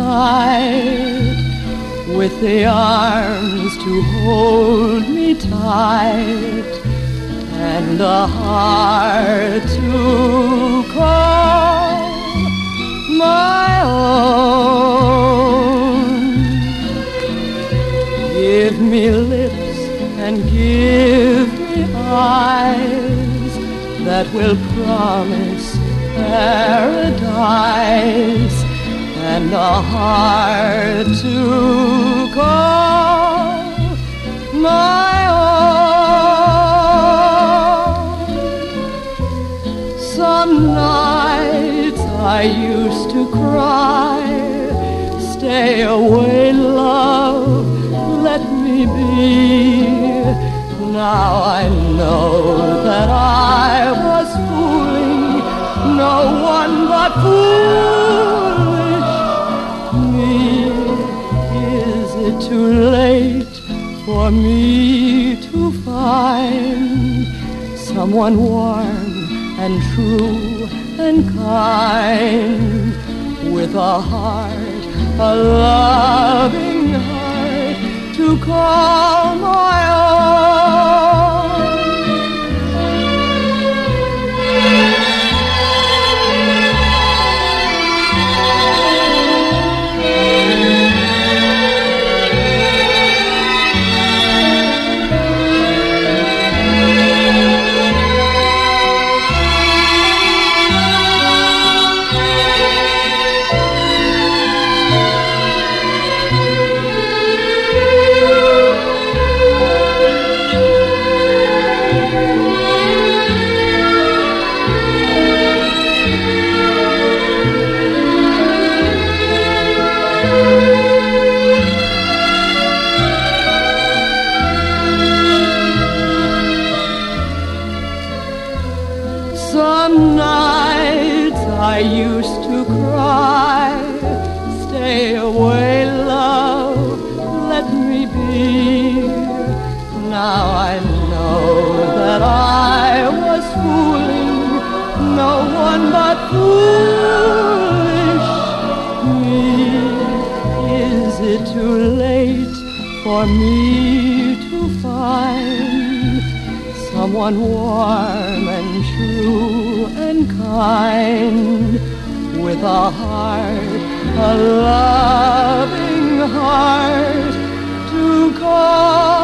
night, with the arms to hold me tight, and a heart to call my own. Give me lips and give me eyes that will promise paradise, and a heart to call my own. Some nights I used to cry, stay away, love, let me be. Now I know that I was fooling no one but foolish me. Is it too late for me to find someone warm and true and kind, with a heart, a loving heart to call my own? Some nights I used to cry, stay away, love, let me be. Now I know that I was fooling no one but foolish me. Is it too late for me to find someone warm and true and kind, with a heart, a loving heart to call